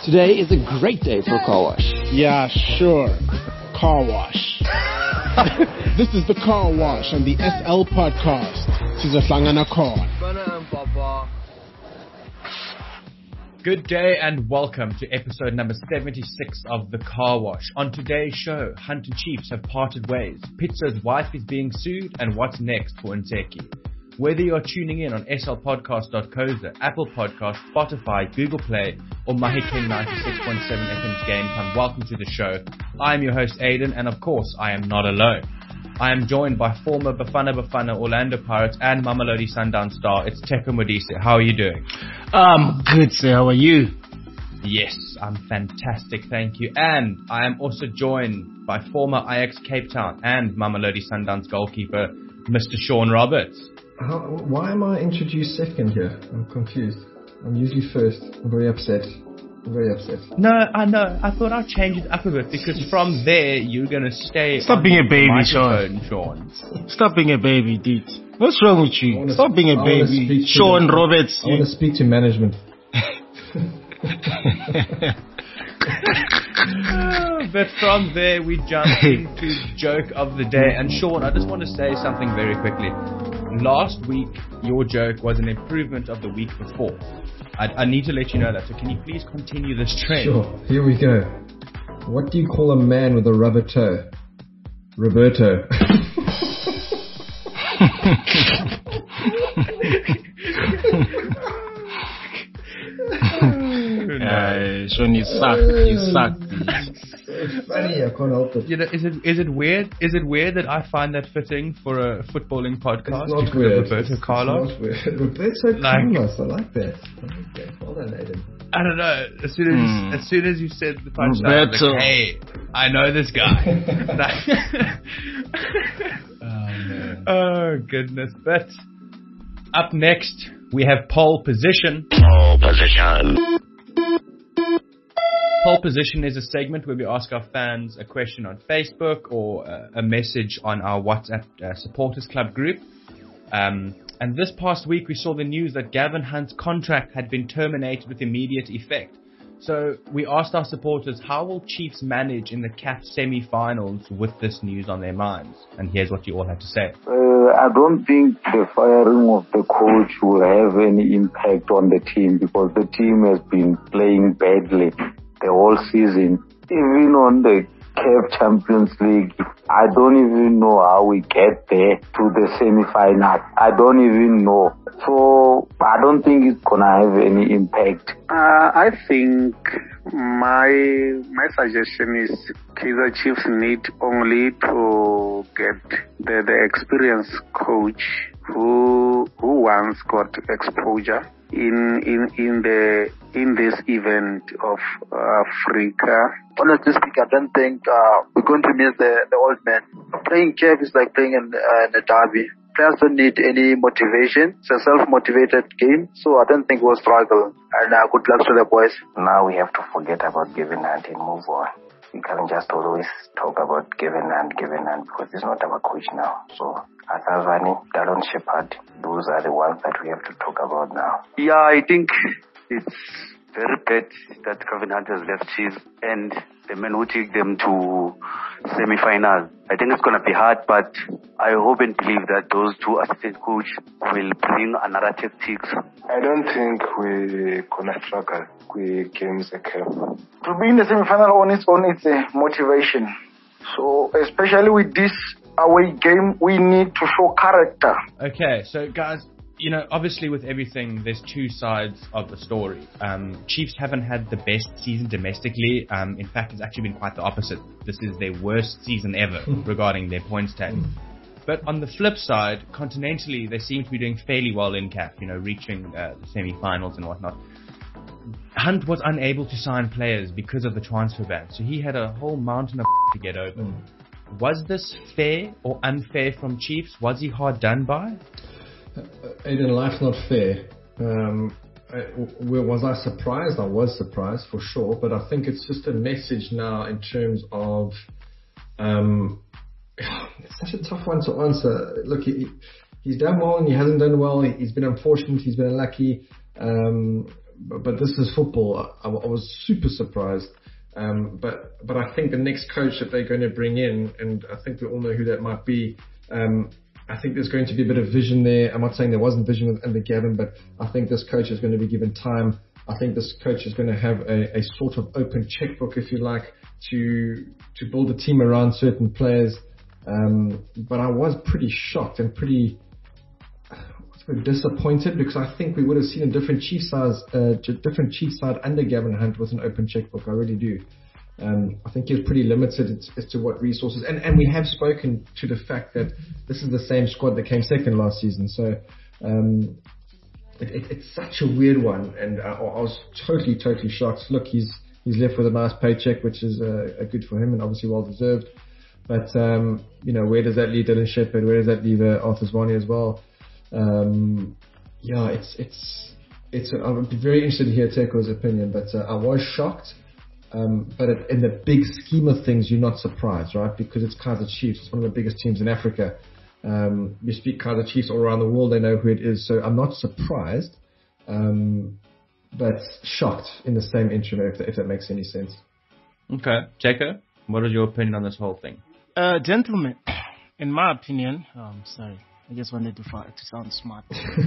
Today is a great day for a car wash. Yeah, sure. Car wash. This is the car wash on the SL podcast. Sizohlangana khona. Good day and welcome to episode number 76 of The Car Wash. On today's show, Hunt and Chiefs have parted ways. Pizzo's wife is being sued, and what's next for Nteki? Whether you're tuning in on slpodcast.co.za, Apple Podcast, Spotify, Google Play, or Mahikeng 96.7 FM's Game Time, welcome to the show. I am your host Aiden, and of course, I am not alone. I am joined by former Bafana Orlando Pirates and Mamelodi Sundowns star. It's Teko Modise. How are you doing? Good, sir. How are you? Yes, I'm fantastic, thank you. And I am also joined by former Ajax Cape Town and Mamelodi Sundowns goalkeeper, Mr. Sean Roberts. Why am I introduced second here? I'm confused. I'm usually first. I'm very upset. No, I know. I thought I'd change it up a bit because from there you're going to stay. Stop being a baby, Sean. Stop being a baby, dude. What's wrong with you? Stop being a baby. Sean Roberts. I want to speak to management. But from there we jump into joke of the day. And Sean, I just want to say something very quickly. Last week, your joke was an improvement of the week before. I need to let you know that. So can you please continue this trend? Sure. Here we go. What do you call a man with a rubber toe? Roberto. Sean, you suck. It's funny, I can't help it. You know, is it weird? Is it weird that I find that fitting for a footballing podcast? It's not weird. Roberto Carlos. It's not weird. Roberto Carlos. I like that. Well done, Aiden. I don't know. As soon as you said the punchline, I was like, hey, I know this guy. Oh goodness! But up next we have pole position. Pole position is a segment where we ask our fans a question on Facebook or a message on our WhatsApp supporters club group. And this past week we saw the news that Gavin Hunt's contract had been terminated with immediate effect. So we asked our supporters, how will Chiefs manage in the CAF semi-finals with this news on their minds? And here's what you all have to say. I don't think the firing of the coach will have any impact on the team because the team has been playing badly the whole season. Even on the CAF Champions League, I don't even know how we get there to the semi-final. I don't even know. So I don't think it's gonna have any impact. I think my suggestion is Kaizer Chiefs need only to get the experienced coach who once got exposure in this event of Africa. Honestly speaking, I don't think we're going to miss the old man. Playing CAF is like playing in a derby. Players don't need any motivation. It's a self-motivated game, so I don't think we'll struggle. And good luck to the boys. Now we have to forget about Gavin Hunt and move on. We can't just always talk about Gavin Hunt because he's not our coach now. So Asazani, Darren Shepherd, those are the ones that we have to talk about now. Yeah, I think it's very bad that Gavin Hunt has left Chiefs and the men who take them to semi-final. I think it's going to be hard, but I hope and believe that those two assistant coaches will bring another tactics. I don't think we're going to struggle with games again. To be in the semi-final on its own, it's a motivation. So, especially with this away game, we need to show character. Okay, so guys, you know, obviously with everything, there's two sides of the story. Chiefs haven't had the best season domestically. In fact, it's actually been quite the opposite. This is their worst season ever regarding their points tally. But on the flip side, continentally, they seem to be doing fairly well in CAF, you know, reaching the semi-finals and whatnot. Hunt was unable to sign players because of the transfer ban, so he had a whole mountain of to get over. Was this fair or unfair from Chiefs? Was he hard done by? Aiden, life's not fair. Was I surprised? I was surprised for sure, but I think it's just a message now in terms of it's such a tough one to answer. Look, he's done well and he hasn't done well. He's been unfortunate. He's been unlucky. but this is football. I was super surprised. But I think the next coach that they're going to bring in, and I think we all know who that might be. I think there's going to be a bit of vision there. I'm not saying there wasn't vision under Gavin, but I think this coach is going to be given time. I think this coach is going to have a sort of open checkbook, if you like, to build a team around certain players. But I was pretty shocked and pretty disappointed, because I think we would have seen a different Chiefs side under Gavin Hunt with an open checkbook. I really do. I think he was pretty limited as to what resources, and we have spoken to the fact that this is the same squad that came second last season. So it's such a weird one, and I was totally shocked. Look, he's left with a nice paycheck, which is good for him and obviously well deserved. But where does that leave Dylan Shepherd? Where does that leave Arthur Zwane as well? I'm very interested to hear Teko's opinion, but I was shocked. But in the big scheme of things, you're not surprised, right? Because it's Kaizer Chiefs. It's one of the biggest teams in Africa. You speak Kaizer Chiefs all around the world, they know who it is. So I'm not surprised, but shocked in the same interim, if that makes any sense. Okay. Teko, what is your opinion on this whole thing? Gentlemen, in my opinion, sorry, I just wanted to sound smart.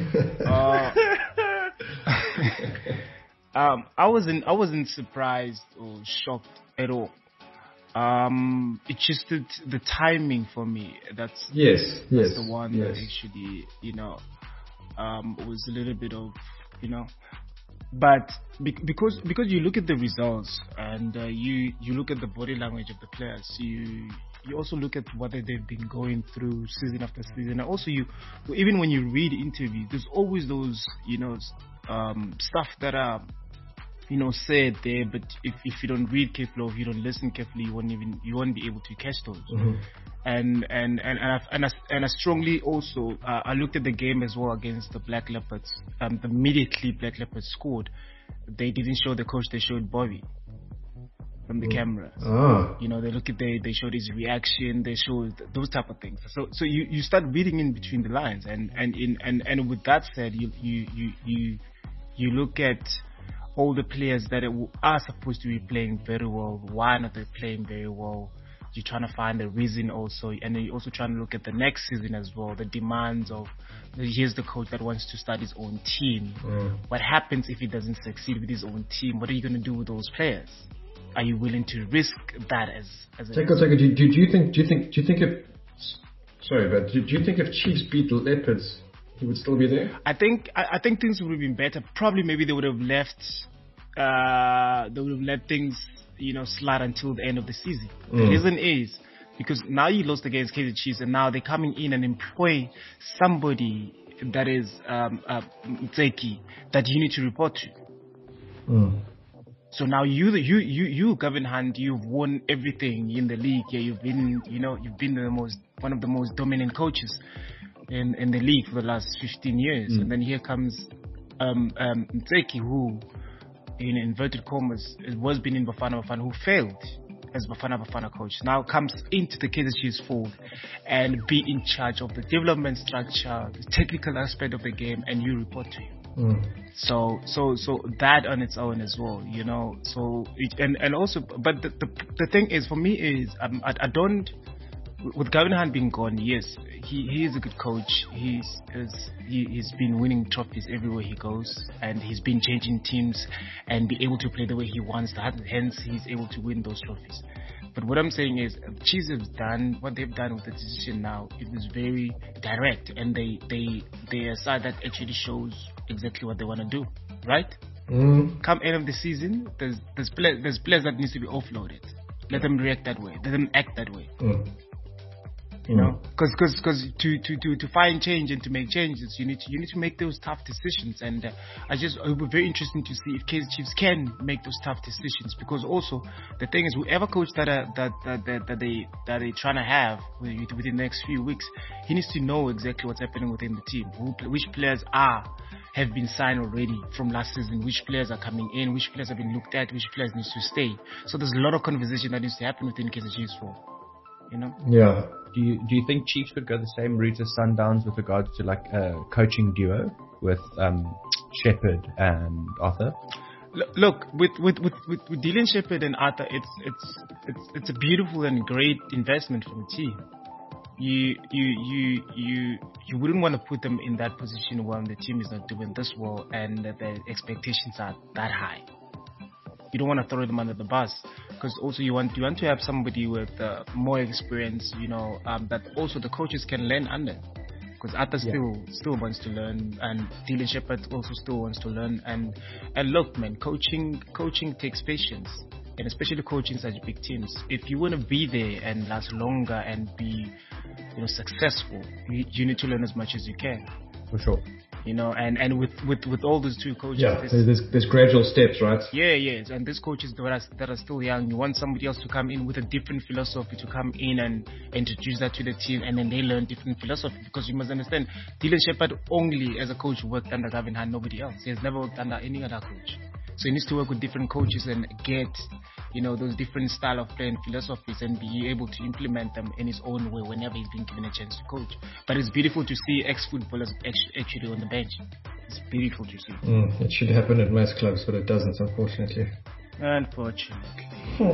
I wasn't surprised or shocked at all. It's just the timing for me. That's the one that actually, was a little bit of, but because you look at the results and you look at the body language of the players, you also look at what they've been going through season after season. And also even when you read interviews, there's always those, stuff that are, said there, but if you don't read carefully or if you don't listen carefully, you won't be able to catch those. Mm-hmm. And I strongly also I looked at the game as well against the Black Leopards. Immediately Black Leopards scored, they didn't show the coach, they showed Bobby from the camera. They showed his reaction, they showed those type of things. So you start reading in between the lines, and with that said, you look at all the players that are supposed to be playing very well. Why not they playing very well? You're trying to find a reason also, and then you're also trying to look at the next season as well. The demands of, here's the coach that wants to start his own team. What happens if he doesn't succeed with his own team? What are you going to do with those players? Are you willing to risk that as a... Do you think if Chiefs beat the Leopards, he would still be there? I think things would have been better. Probably maybe they would have left things, slide until the end of the season. The reason is because now you lost against Kaizer Chiefs, and now they're coming in and employ somebody that is Mtseki that you need to report to. So now you Gavin Hunt, you've won everything in the league. Yeah, you've been one of the most dominant coaches in the league for the last 15 years. And then here comes Mtseki, who, in inverted commas, was been in Bafana, who failed as Bafana coach, now comes into the Kaizer Chiefs fold and be in charge of the development structure, the technical aspect of the game, and you report to him. So that on its own as well, but the thing is, for me is, I don't, with Gavin Hunt being gone, yes, he is a good coach. He's been winning trophies everywhere he goes, and he's been changing teams and be able to play the way he wants to. Hence, he's able to win those trophies. But what I'm saying is, Chiefs have done what they've done with the decision now. It was very direct, and they a side that actually shows exactly what they want to do, right? Come end of the season, there's players that needs to be offloaded. Let them react that way. Let them act that way. Because to find change and to make changes, you need to make those tough decisions. And it will be very interesting to see if Kaizer Chiefs can make those tough decisions. Because also the thing is, whoever coach that they trying to have within the next few weeks, he needs to know exactly what's happening within the team. Which players have been signed already from last season, which players are coming in, which players have been looked at, which players need to stay. So there's a lot of conversation that needs to happen within Kaizer Chiefs for. you know. Yeah. Do you think Chiefs could go the same route as Sundowns with regards to like a coaching duo with Shepherd and Arthur? Look, with Dylan Shepherd and Arthur, it's a beautiful and great investment for the team. You wouldn't want to put them in that position when the team is not doing this well and the expectations are that high. You don't want to throw them under the bus, because also you want to have somebody with more experience, that also the coaches can learn under. Because Arthur still wants to learn, and Dylan Shepherd also still wants to learn. And look, man, coaching takes patience, and especially coaching such big teams. If you want to be there and last longer and be, successful, you need to learn as much as you can. For sure. And with all those two coaches, there's gradual steps, right? Yes, and these coaches that are still young, you want somebody else to come in with a different philosophy, to come in and introduce that to the team, and then they learn different philosophy. Because you must understand, Dylan Shepherd only as a coach worked under Gavin Hunt, nobody else. He has never worked under any other coach. So he needs to work with different coaches and get, those different style of playing philosophies and be able to implement them in his own way whenever he's been given a chance to coach. But it's beautiful to see ex-footballers actually on the bench. It's beautiful to see. It should happen at most clubs, but it doesn't, unfortunately. Unfortunately.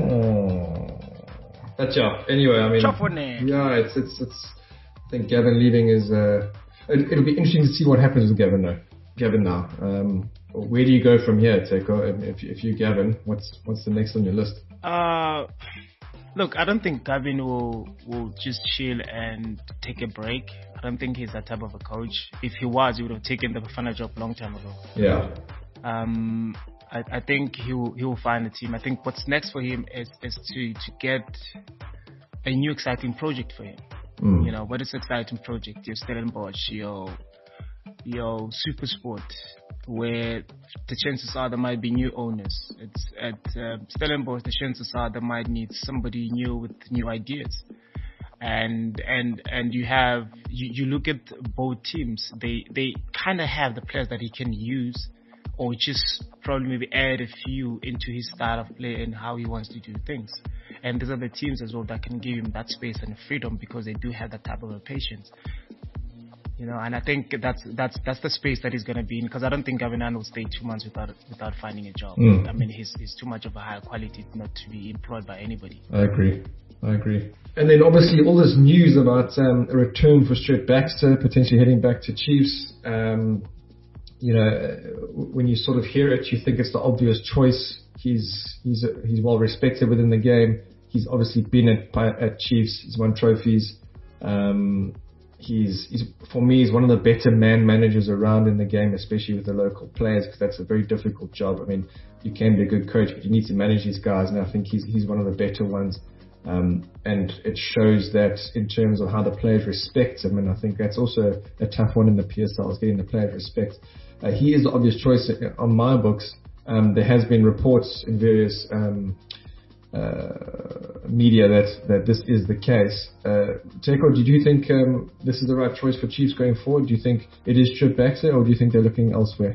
But anyway, I mean, it's. I think Gavin leaving is. It'll be interesting to see what happens with Gavin now. Where do you go from here, Teko? If you're Gavin, what's the next on your list? Look, I don't think Gavin will just chill and take a break. I don't think he's that type of a coach. If he was, he would have taken the Bafana job a long time ago. Yeah. I think he will find a team. I think what's next for him is to get a new exciting project for him. What is an exciting project? Your Stellenbosch, your Super Sport, where the chances are there might be new owners. It's at Stellenbosch, the chances are they might need somebody new with new ideas. And you look at both teams, they kind of have the players that he can use, or just probably maybe add a few into his style of play and how he wants to do things. And these are the teams as well that can give him that space and freedom, because they do have that type of patience. And I think that's the space that he's going to be in, because I don't think Gavin Hunt will stay 2 months without finding a job. I mean, he's too much of a higher quality not to be employed by anybody. I agree. And then obviously all this news about a return for Stuart Baxter, potentially heading back to Chiefs. When you sort of hear it, you think it's the obvious choice. He's well respected within the game. He's obviously been at Chiefs. He's won trophies. He's for me, he's one of the better man managers around in the game, especially with the local players, because that's a very difficult job. I mean, you can be a good coach, but you need to manage these guys, and I think he's one of the better ones. And it shows that in terms of how the players respect him, and I think that's also a tough one in the PSL, is getting the players respect. He is the obvious choice on my books. There has been reports in various media that this is the case. Teko, did you think this is the right choice for Chiefs going forward? Do you think it is Stuart Baxter, or do you think they're looking elsewhere?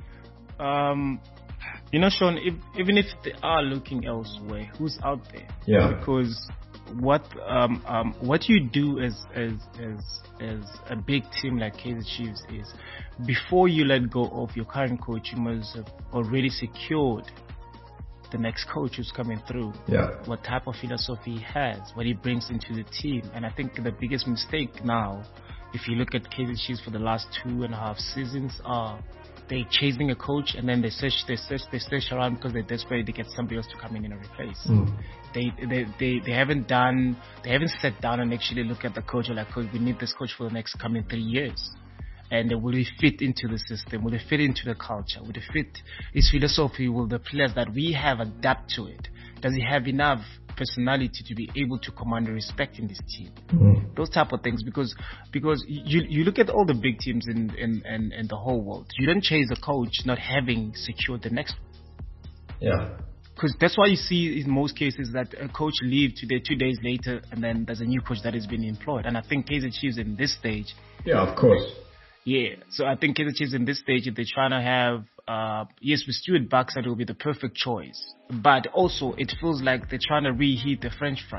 Sean, even if they are looking elsewhere, who's out there? Yeah. Because what you do as a big team like Kaizer Chiefs is, before you let go of your current coach, you must have already secured the next coach who's coming through. Yeah. What type of philosophy he has, what he brings into the team. And I think the biggest mistake now, if you look at Kaizer Chiefs for the last 2.5 seasons, are they chasing a coach, and then they search around because they're desperate to get somebody else to come in and replace. They haven't sat down and actually look at the coach and like, coach, we need this coach for the next coming 3 years. And will he fit into the system? Will he fit into the culture? Will he fit his philosophy? Will the players that we have adapt to it? Does he have enough personality to be able to command respect in this team? Those type of things, because you look at all the big teams in the whole world. You don't chase a coach not having secured the next one. Yeah. Because that's why you see in most cases that a coach leaves 2 days later, and then there's a new coach that has been employed. And I think Kaizer Chiefs in this stage. Yeah, of course. Yeah, so I think Kaizer Chiefs in this stage, if they're trying to have, yes, with Stuart Baxter, it will be the perfect choice. But also, it feels like they're trying to reheat the French fries.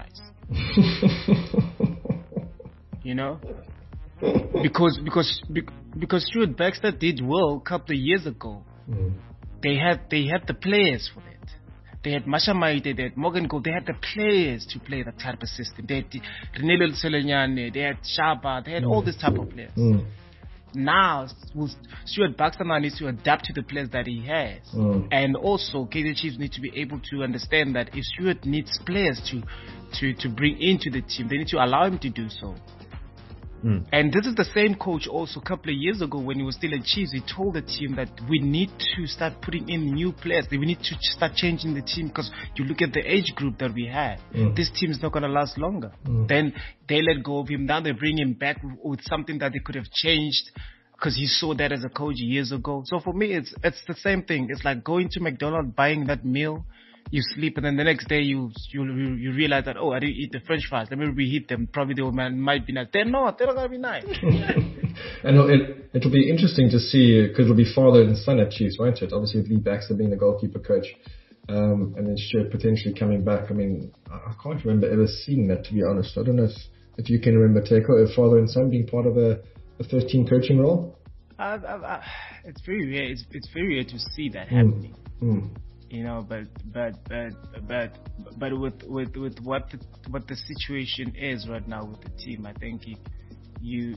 You know, because Stuart Baxter did well a couple of years ago. They had the players for that. They had Masha Maite, they had Morgan Gold, they had the players to play that type of system. They had Renelo Solenyane, they had Shaba, they had all this type of players. Now, Stuart Baxter now needs to adapt to the players that he has. And also, KZ Chiefs need to be able to understand that if Stuart needs players to bring into the team, they need to allow him to do so. And this is the same coach also a couple of years ago when he was still at Chiefs. He told the team that we need to start putting in new players. We need to start changing the team because you look at the age group that we have. This team is not going to last longer. Then they let go of him. Now they bring him back with something that they could have changed because he saw that as a coach years ago. So for me, it's the same thing. It's like going to McDonald's, buying that meal. You sleep and then the next day you realize that, oh, I didn't eat the French fries. Let me reheat them. Probably they might be nice. They're not going to be nice. And it'll be interesting to see because it'll be father and son at Chiefs, won't it? Obviously with Lee Baxter being the goalkeeper coach, and then Stuart potentially coming back. I mean, I can't remember ever seeing that, to be honest. I don't know if you can remember, Teko, a father and son being part of a first team coaching role. It's very rare. It's very rare to see that happening. You know, but with what the situation is right now with the team, I think you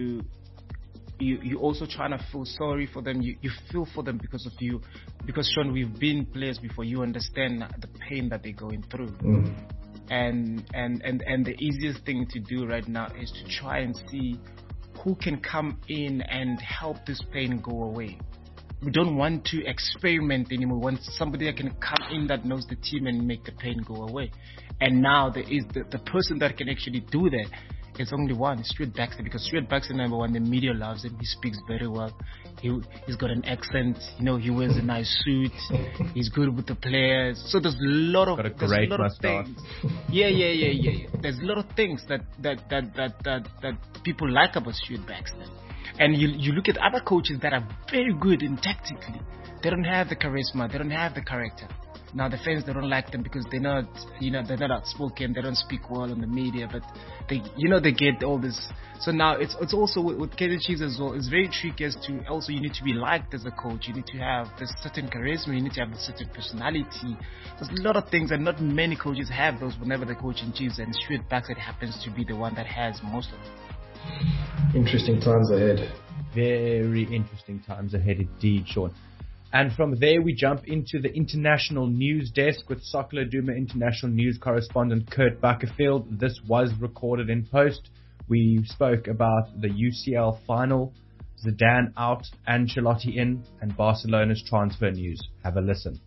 also trying to feel sorry for them. You feel for them because Sean, we've been players before. You understand the pain that they're going through, and the easiest thing to do right now is to try and see who can come in and help this pain go away. We don't want to experiment anymore. We want somebody that can come in that knows the team and make the pain go away. And now there is the person that can actually do that. It's only one, Stuart Baxter, because Stuart Baxter, number one, the media loves him. He speaks very well. He's got an accent. You know, he wears a nice suit. He's good with the players. So there's a lot of things. Yeah. There's a lot of things that people like about Stuart Baxter. And you look at other coaches that are very good in tactically. They don't have the charisma. They don't have the character. Now the fans, they don't like them because they're not outspoken. They don't speak well in the media, but they get all this. So now it's also with KZ Chiefs as well. It's very tricky as to also you need to be liked as a coach. You need to have this certain charisma. You need to have a certain personality. There's a lot of things, and not many coaches have those whenever they're coaching Chiefs. And Stuart Baxter happens to be the one that has most of them. Interesting times ahead. Very interesting times ahead indeed, Sean. And from there we jump into the international news desk with Soccer Laduma international news correspondent Kurt Buckerfield. This was recorded in post. We spoke about the UCL final, Zidane out, Ancelotti in, and Barcelona's transfer news. Have a listen.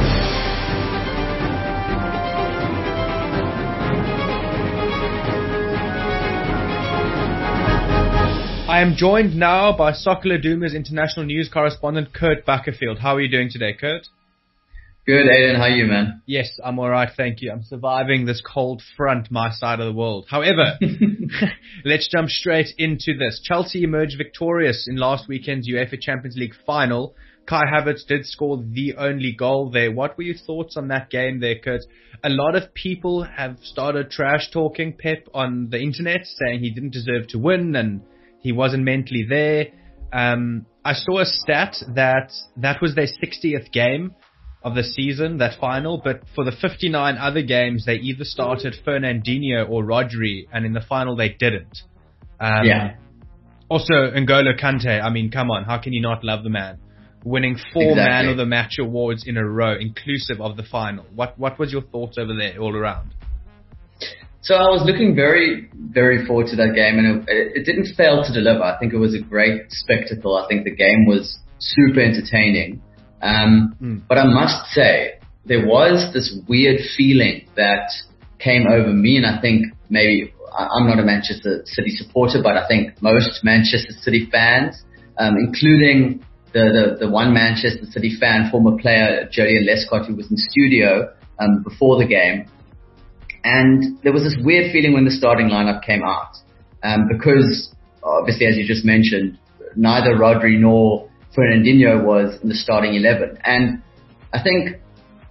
I am joined now by Soccer Laduma's international news correspondent, Kurt Buckerfield. How are you doing today, Kurt? Good, Aiden. How are you, man? Yes, I'm all right, thank you. I'm surviving this cold front, my side of the world. However, let's jump straight into this. Chelsea emerged victorious in last weekend's UEFA Champions League final. Kai Havertz did score the only goal there. What were your thoughts on that game there, Kurt? A lot of people have started trash talking Pep on the internet, saying he didn't deserve to win and he wasn't mentally there. I saw a stat that was their 60th game of the season, that final, but for the 59 other games, they either started Fernandinho or Rodri, and in the final they didn't. Also, N'Golo Kante, I mean, come on, how can you not love the man? Winning 4 Man of the Match awards in a row, inclusive of the final. What was your thoughts over there all around? So I was looking very, very forward to that game, and it didn't fail to deliver. I think it was a great spectacle. I think the game was super entertaining. But I must say, there was this weird feeling that came over me, and I think maybe I'm not a Manchester City supporter, but I think most Manchester City fans, including the one Manchester City fan, former player Julian Lescott, who was in studio before the game. And there was this weird feeling when the starting lineup came out, because obviously, as you just mentioned, neither Rodri nor Fernandinho was in the starting 11. And I think,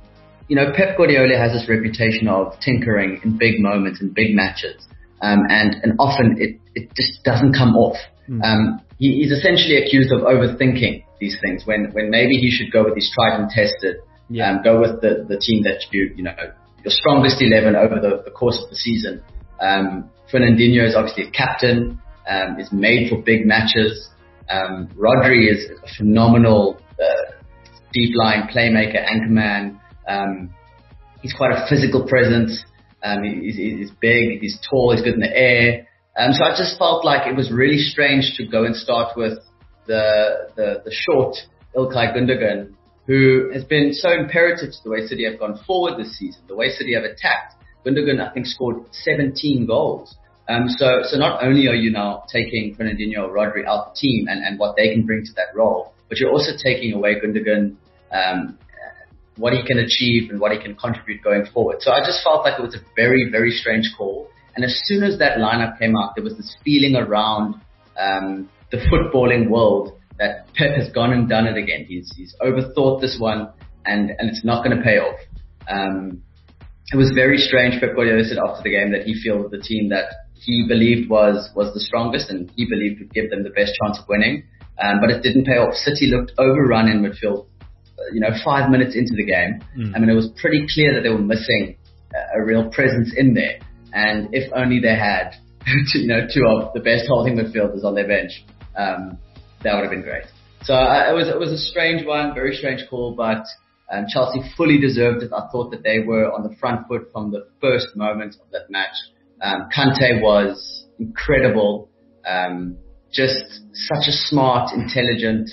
Pep Guardiola has this reputation of tinkering in big moments and big matches, and often it just doesn't come off. He's essentially accused of overthinking these things when maybe he should go with his tried and tested, go with the team that your strongest 11 over the course of the season. Fernandinho is obviously a captain, is made for big matches. Rodri is a phenomenal deep line playmaker, anchorman. He's quite a physical presence. He's big, he's tall, he's good in the air. So I just felt like it was really strange to go and start with the short Ilkay Gundogan, who has been so imperative to the way City have gone forward this season, the way City have attacked. Gundogan, I think, scored 17 goals. So not only are you now taking Fernandinho or Rodri out the team and what they can bring to that role, but you're also taking away Gundogan, what he can achieve and what he can contribute going forward. So I just felt like it was a very, very strange call. And as soon as that lineup came out, there was this feeling around the footballing world that Pep has gone and done it again. He's overthought this one, and it's not going to pay off. It was very strange. Pep Guardiola said after the game that he feels the team that he believed was the strongest and he believed would give them the best chance of winning. But it didn't pay off. City looked overrun in midfield, 5 minutes into the game. I mean, it was pretty clear that they were missing a real presence in there. And if only they had, two of the best holding midfielders on their bench, that would have been great. So it was a strange one, very strange call, but Chelsea fully deserved it. I thought that they were on the front foot from the first moment of that match. Kante was incredible, just such a smart, intelligent,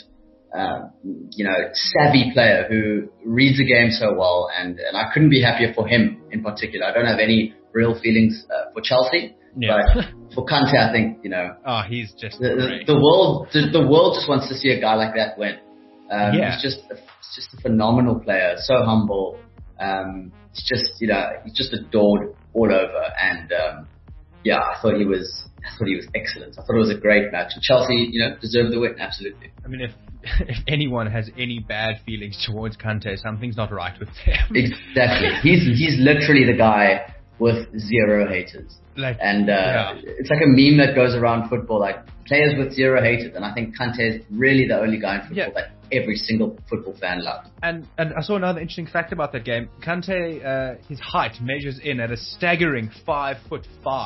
savvy player who reads the game so well, and I couldn't be happier for him in particular. I don't have any real feelings for Chelsea, but for Kante, I think he's just the world just wants to see a guy like that win. He's just a phenomenal player, so humble. He's just adored all over, and I thought he was excellent. I thought it was a great match, and Chelsea, deserved the win, absolutely. I mean, if anyone has any bad feelings towards Kante, something's not right with him. Exactly. He's literally the guy with zero haters. It's like a meme that goes around football, like players with zero haters, and I think Kante is really the only guy in football that every single football fan loves. And I saw another interesting fact about that game. Kante, his height measures in at a staggering 5'5".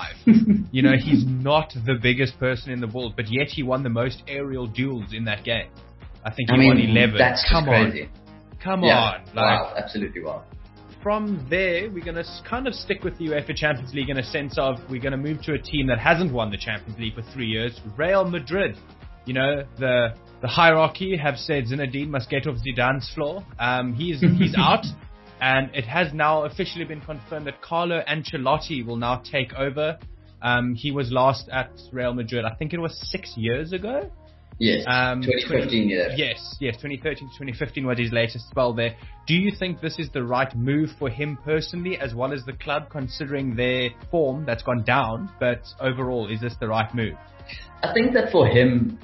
He's not the biggest person in the world, but yet he won the most aerial duels in that game. I think he won 11. That's crazy. Come on. Wow, absolutely wow. From there, we're going to kind of stick with the UEFA Champions League in a sense of we're going to move to a team that hasn't won the Champions League for 3 years, Real Madrid. The hierarchy have said Zinedine must get off Zidane's floor. He's out, and it has now officially been confirmed that Carlo Ancelotti will now take over. He was last at Real Madrid, I think it was 6 years ago. Yes, 2015, Yes, 2013 to 2015 was his latest spell there. Do you think this is the right move for him personally, as well as the club, considering their form that's gone down? But overall, is this the right move? I think that for him,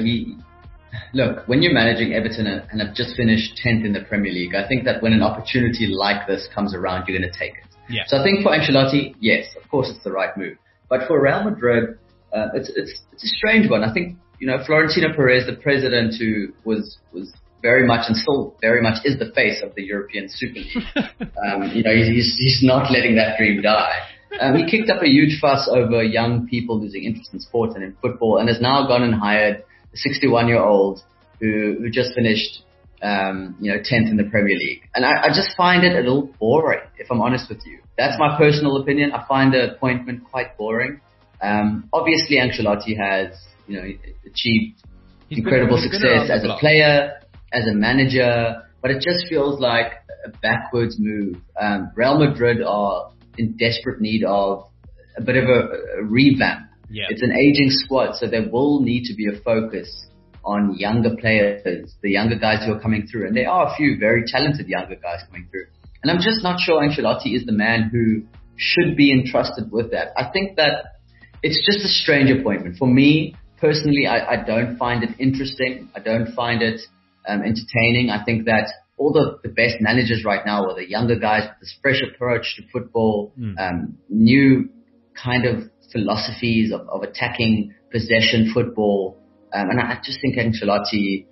look, when you're managing Everton and have just finished 10th in the Premier League, I think that when an opportunity like this comes around, you're going to take it. Yeah. So I think for Ancelotti, yes, of course it's the right move. But for Real Madrid, it's a strange one. I think, Florentino Perez, the president who was very much and still very much is the face of the European Super League. He's not letting that dream die. He kicked up a huge fuss over young people losing interest in sport and in football, and has now gone and hired a 61-year-old who just finished, 10th in the Premier League. And I just find it a little boring, if I'm honest with you. That's my personal opinion. I find the appointment quite boring. Obviously, Ancelotti has, achieved incredible success as a player, as a manager, but it just feels like a backwards move. Real Madrid are in desperate need of a bit of a revamp. Yeah. It's an aging squad, so there will need to be a focus on younger players, the younger guys who are coming through. And there are a few very talented younger guys coming through. And I'm just not sure Ancelotti is the man who should be entrusted with that. I think that it's just a strange appointment. For me, personally, I don't find it interesting. I don't find it entertaining. I think that all the best managers right now are the younger guys with this fresh approach to football, new kind of philosophies of attacking possession football. And I just think Ancelotti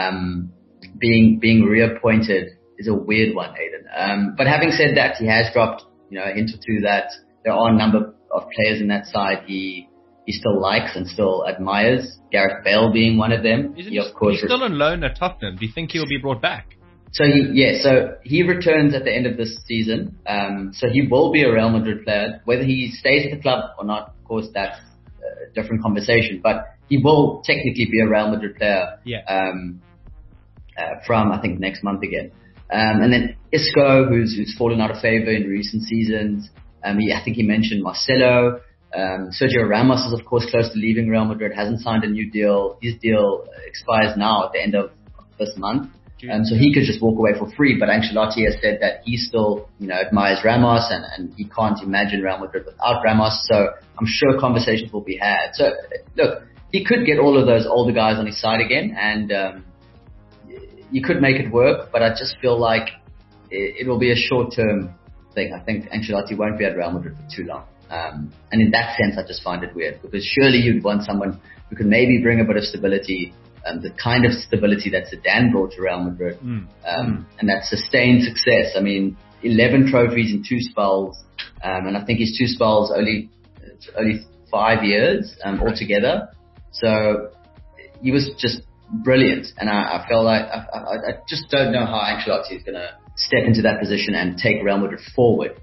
being reappointed is a weird one, Aidan. But having said that, he has dropped a hint or two that there are a number of players in that side he still likes and still admires. Gareth Bale being one of them. He's still on loan at Tottenham. Do you think he'll be brought back? So he returns at the end of this season. So he will be a Real Madrid player. Whether he stays at the club or not, of course, that's a different conversation. But he will technically be a Real Madrid player. Yeah. From I think next month again. And then Isco, who's fallen out of favor in recent seasons. I think he mentioned Marcelo. Sergio Ramos is of course close to leaving Real Madrid, hasn't signed a new deal. His deal expires now at the end of this month. So he could just walk away for free, but Ancelotti has said that he still, admires Ramos and he can't imagine Real Madrid without Ramos. So I'm sure conversations will be had. So look, he could get all of those older guys on his side again and, you could make it work, but I just feel like it will be a short-term thing. I think Ancelotti won't be at Real Madrid for too long. And in that sense, I just find it weird because surely you'd want someone who can maybe bring a bit of stability, the kind of stability that Zidane brought to Real Madrid, and that sustained success. I mean, 11 trophies in 2 spells, and I think his 2 spells only 5 years altogether. So he was just brilliant, and I feel like I just don't know how Ancelotti is going to step into that position and take Real Madrid forward.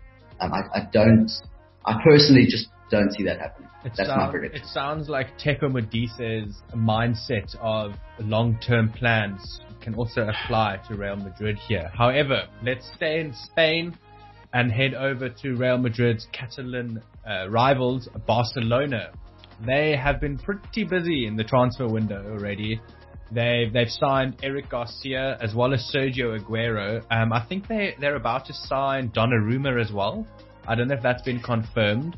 I personally just don't see that happening. That's my prediction. It sounds like Teco Modise's mindset of long-term plans can also apply to Real Madrid here. However, let's stay in Spain and head over to Real Madrid's Catalan rivals, Barcelona. They have been pretty busy in the transfer window already. They've signed Eric Garcia as well as Sergio Aguero. I think they're about to sign Donnarumma as well. I don't know if that's been confirmed.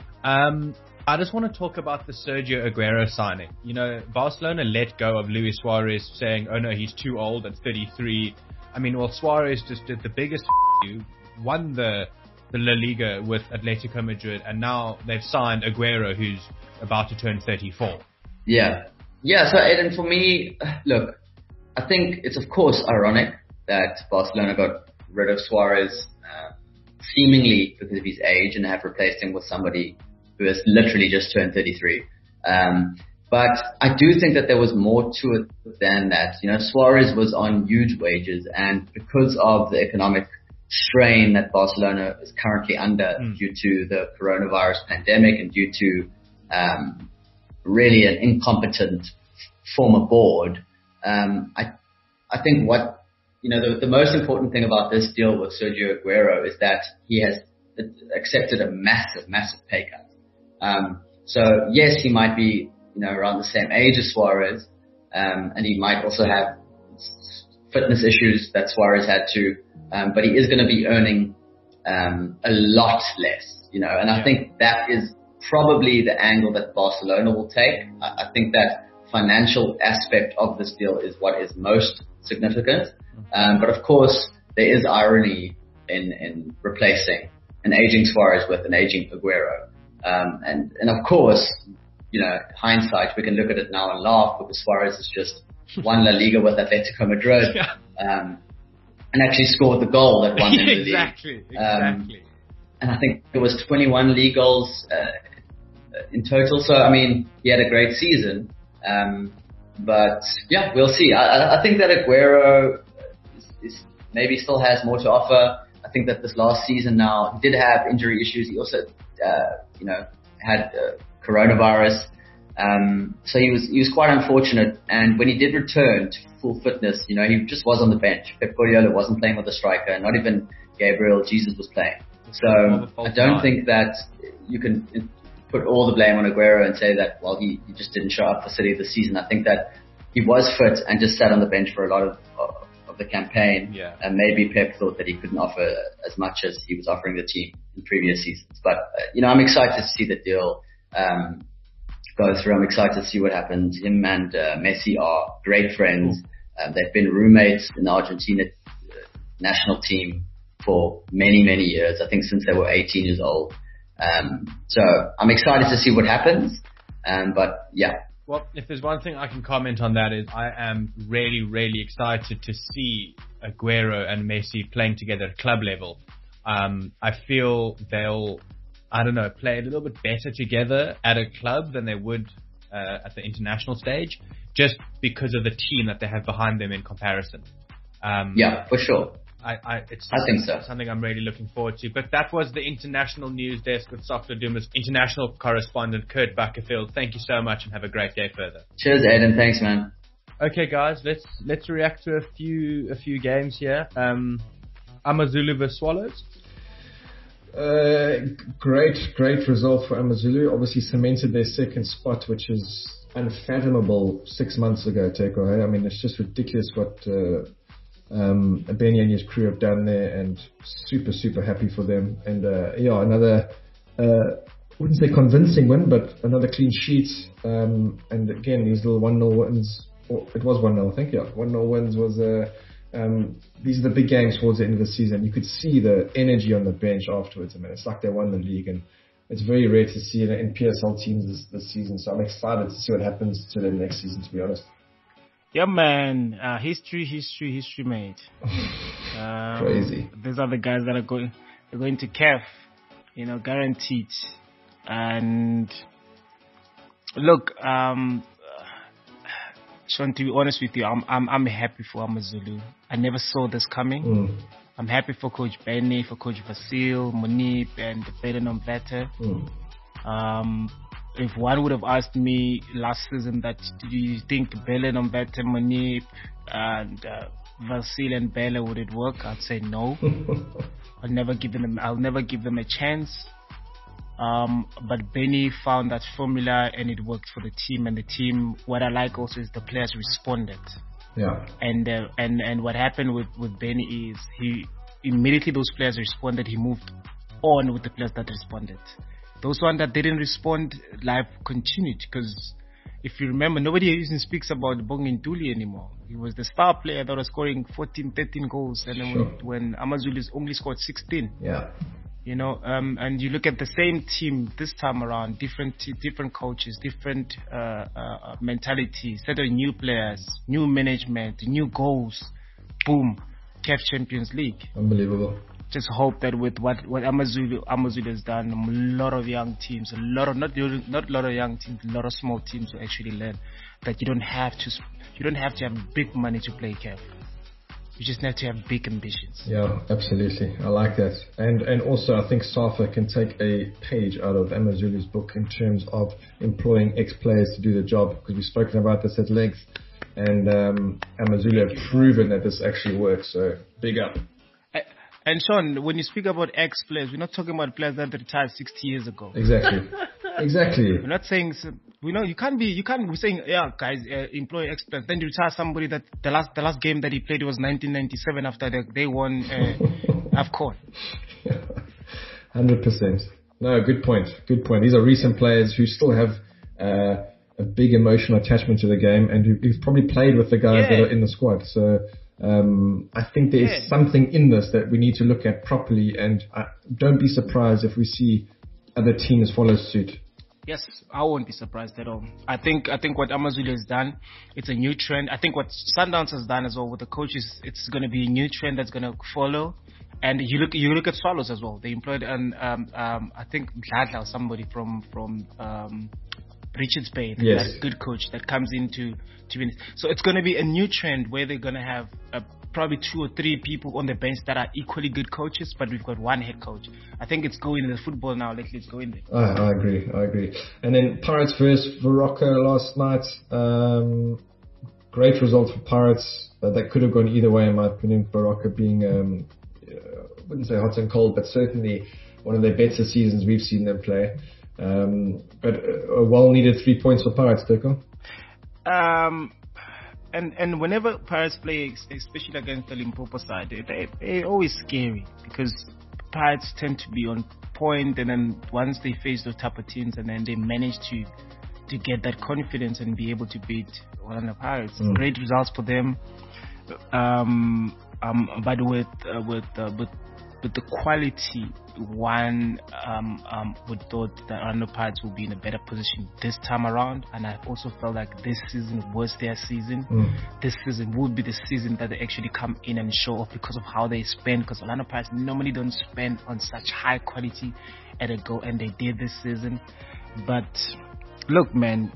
I just want to talk about the Sergio Aguero signing. Barcelona let go of Luis Suarez saying, oh no, he's too old at 33. I mean, well, Suarez just did the biggest won the La Liga with Atletico Madrid, and now they've signed Aguero, who's about to turn 34. Yeah, so Aidan, for me, look, I think it's of course ironic that Barcelona got rid of Suarez seemingly because of his age and have replaced him with somebody who has literally just turned 33. But I do think that there was more to it than that. Suarez was on huge wages, and because of the economic strain that Barcelona is currently under due to the coronavirus pandemic and due to really an incompetent former board. I think what, the most important thing about this deal with Sergio Aguero is that he has accepted a massive pay cut. So yes, he might be, around the same age as Suarez, and he might also have fitness issues that Suarez had too, but he is going to be earning a lot less, and I think that is probably the angle that Barcelona will take. I think that financial aspect of this deal is what is most significant. But of course, there is irony in replacing an aging Suarez with an aging Aguero. And of course, hindsight, we can look at it now and laugh because Suarez has just won La Liga with Atletico Madrid, and actually scored the goal that won them the league. Exactly. And I think it was 21 league goals in total. So, I mean, he had a great season. But, yeah, we'll see. I think that Aguero is maybe still has more to offer. I think that this last season now, he did have injury issues. He also, had coronavirus. So he was quite unfortunate. And when he did return to full fitness, he just was on the bench. Pep Guardiola wasn't playing with a striker. Not even Gabriel Jesus was playing. So I don't think that you can put all the blame on Aguero and say that, well, he just didn't show up for City this season. I think that he was fit and just sat on the bench for a lot of the campaign. Yeah. And maybe Pep thought that he couldn't offer as much as he was offering the team in previous seasons. But, I'm excited to see the deal go through. I'm excited to see what happens. Him and Messi are great friends. They've been roommates in the Argentina national team for many, many years. I think since they were 18 years old. So I'm excited to see what happens. But yeah. Well, if there's one thing I can comment on that is I am really, really excited to see Aguero and Messi playing together at club level. I feel they'll, play a little bit better together at a club than they would at the international stage, just because of the team that they have behind them in comparison. Yeah, for sure. I think so. Something I'm really looking forward to. But that was the international news desk with Soccer Duma's international correspondent Kurt Buckerfield. Thank you so much and have a great day further. Cheers, Aiden. Thanks, man. Okay, guys, let's react to a few games here. AmaZulu vs Swallows. Great result for AmaZulu. Obviously cemented their second spot, which is unfathomable 6 months ago, Teko. I mean, it's just ridiculous what Benny and his crew have done there, and super happy for them. And another wouldn't say convincing win, but another clean sheet. And again, these little 1-0 wins. It was 1-0, I think. Yeah, 1-0 wins was. These are the big games towards the end of the season. You could see the energy on the bench afterwards. I mean, it's like they won the league, and it's very rare to see it in PSL teams this season. So I'm excited to see what happens to them next season, to be honest. Yeah, man. History made. Crazy. These are the guys that are going to CAF, guaranteed. And look, Sean, to be honest with you, I'm happy for AmaZulu. I never saw this coming. I'm happy for Coach Benny, for Coach Vasil, Munib, and Belen Mbete. If one would have asked me last season that do you think Belen Mbete, Munib, and Vasil and Bele would it work, I'd say no. I'll never give them a chance. But Benny found that formula and it worked for the team. And the team, what I like also is the players responded. Yeah. And what happened with Benny is he immediately those players responded. He moved on with the players that responded. Those ones that didn't respond, life continued. Because if you remember, nobody even speaks about Bongintuli anymore. He was the star player that was scoring 14, 13 goals. And then when AmaZulu only scored 16. Yeah. And you look at the same team this time around, different coaches, different mentality, set of new players, new management, new goals. Boom, CAF Champions League. Unbelievable. Just hope that with what AmaZulu has done, a lot of young teams, not a lot of young teams, a lot of small teams will actually learn that you don't have to have big money to play CAF. You just have to have big ambitions. Yeah, absolutely. I like that. And also I think SAFA can take a page out of AmaZulu's book in terms of employing ex-players to do the job, because we've spoken about this at length, and AmaZulu have proven that this actually works, so big up. And Sean, when you speak about ex-players, we're not talking about players that retired 60 years ago. Exactly. We're not saying, you can't be saying, yeah, guys, employ ex-players. Then you retire somebody that the last game that he played was 1997 after they won AFCON. 100%. No, good point. These are recent players who still have a big emotional attachment to the game, and who've probably played with the guys that are in the squad. So I think there is something in this that we need to look at properly, and don't be surprised if we see other teams follow suit. Yes, I won't be surprised at all. I think what AmaZulu has done, it's a new trend. I think what Sundowns has done as well with the coaches, it's going to be a new trend that's going to follow. And you look at Swallows as well. They employed I think Mdladla or somebody from Richards Bay, that good coach that comes into win. So it's going to be a new trend where they're going to have probably 2 or 3 people on the bench that are equally good coaches, but we've got one head coach. I think it's going in the football now. Lately, it's going there. I agree. And then Pirates versus Baroka last night. Great result for Pirates. That could have gone either way, in my opinion. Baroka being, I wouldn't say hot and cold, but certainly one of their better seasons we've seen them play. But a well-needed 3 points for Pirates, Teko. And whenever Pirates play, especially against the Limpopo side, they're always scary, because Pirates tend to be on point, and then once they face those type of teams, and then they manage to get that confidence and be able to beat one of the Pirates. Great results for them. But with the quality, one would thought that Orlando Pirates will be in a better position this time around, and I also felt like this season was their season. This season would be the season that they actually come in and show off because of how they spend. Because Orlando Pirates normally don't spend on such high quality at a go, and they did this season. But look, man,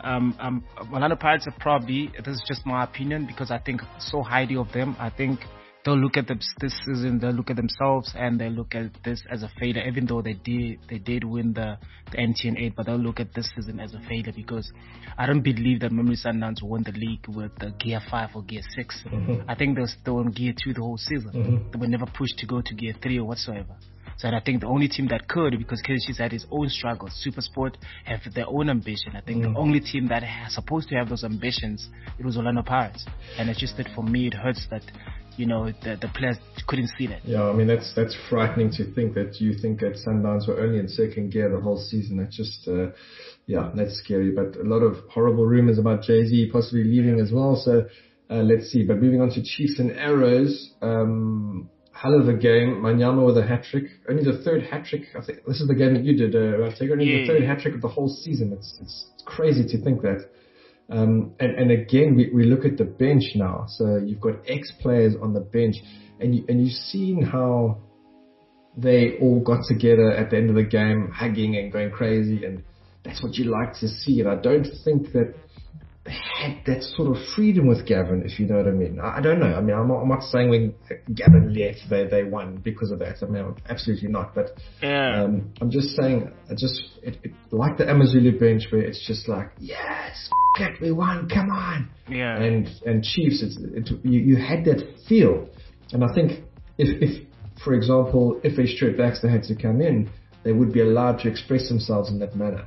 Orlando Pirates are probably, this is just my opinion because I think so highly of them. I think they'll look at this season, they'll look at themselves, and they look at this as a failure, even though they did win the MTN 8, but they'll look at this season as a failure because I don't believe that Mamelodi Sundowns won the league with Gear 5 or Gear 6. I think they're still in Gear 2 the whole season. They were never pushed to go to Gear 3 or whatsoever. So I think the only team that could, because Kaizer Chiefs had his own struggles, SuperSport have their own ambition. I think the only team that is supposed to have those ambitions, it was Orlando Pirates. And it's just that for me, it hurts that, the players couldn't see that. Yeah, I mean, that's frightening to think that you think that Sundowns were only in second gear the whole season. That's just, that's scary. But a lot of horrible rumors about Jay-Z possibly leaving as well. So let's see. But moving on to Chiefs and Arrows, hell of a game. Manyama with a hat-trick. Only the third hat-trick. I think this is the game that you did, Ratego. Only the third hat-trick of the whole season. It's crazy to think that. And again, we look at the bench now. So you've got ex-players on the bench, and you've seen how they all got together at the end of the game, hugging and going crazy, and that's what you like to see. And I don't think that they had that sort of freedom with Gavin, if you know what I mean. I don't know. I mean, I'm not saying when Gavin left, they won because of that. I mean, absolutely not. But I'm just saying, it like the Amazulu bench where it's just like, yes, it, we won, come on. Yeah. And Chiefs, you had that feel. And I think if for example, if a Stuart Baxter had to come in, they would be allowed to express themselves in that manner.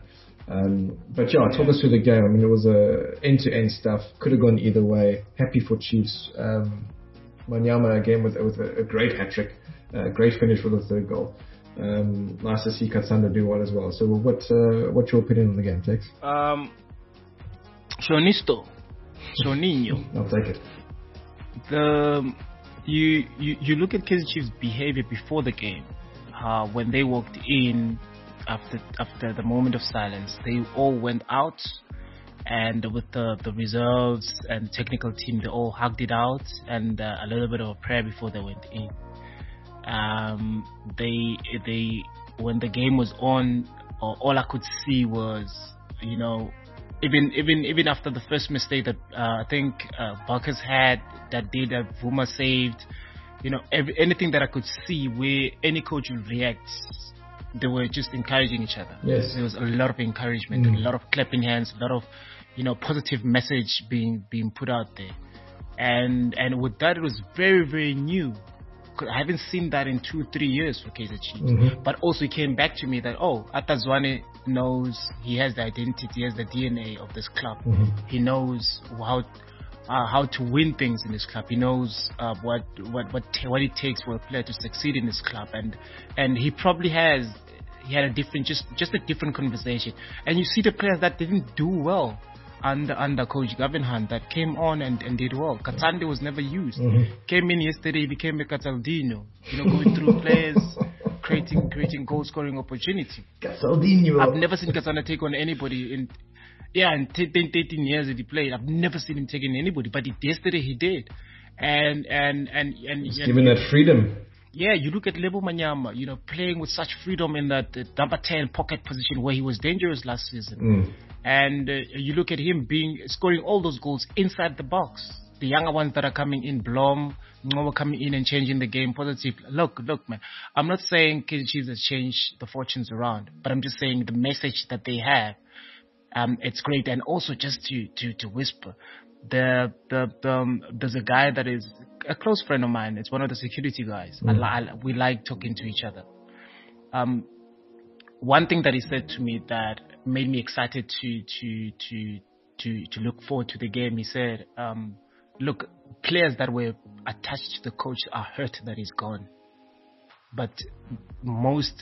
But talk us through the game. I mean, it was end-to-end stuff. Could have gone either way. Happy for Chiefs. Manyama again with a great hat-trick. Great finish for the third goal. Nice to see Katsanda do well as well. So what's your opinion on the game, Tex? Soninho. I'll take it. You look at Kaizer Chiefs' behavior before the game. When they walked in, after the moment of silence, they all went out, and with the reserves and technical team, they all hugged it out and a little bit of a prayer before they went in. They when the game was on, all I could see was, even after the first mistake that I think Barkers had, that Vuma saved, anything that I could see where any coach would react, they were just encouraging each other. Yes. There was a lot of encouragement, a lot of clapping hands, a lot of, positive message being put out there. And with that, it was very, very new. I haven't seen that in 2-3 years for Kaizer Chiefs. But also it came back to me that, Atazwane knows, he has the identity, he has the DNA of this club. He knows how to win things in this club. He knows what it takes for a player to succeed in this club, and he probably had a different just a different conversation. And you see the players that didn't do well under Coach Gavin Hunt that came on and did well. Katsande was never used. Came in yesterday, he became a Cataldino. Going through players, creating goal scoring opportunity. Cataldino. I've never seen Katsande take on anybody in 13 years that he played. I've never seen him taking anybody, but yesterday he did. And given that freedom. Yeah, you look at Lebo Manyama, playing with such freedom in that number 10 pocket position where he was dangerous last season. And you look at him scoring all those goals inside the box. The younger ones that are coming in, Blom, Ngobo coming in and changing the game positively. Look, man, I'm not saying Kaizer Chiefs has changed the fortunes around, but I'm just saying the message that they have, it's great. And also just to whisper, there's a guy that is a close friend of mine. It's one of the security guys. We like talking to each other. One thing that he said to me that made me excited to look forward to the game. He said, look, players that were attached to the coach are hurt that he's gone. But most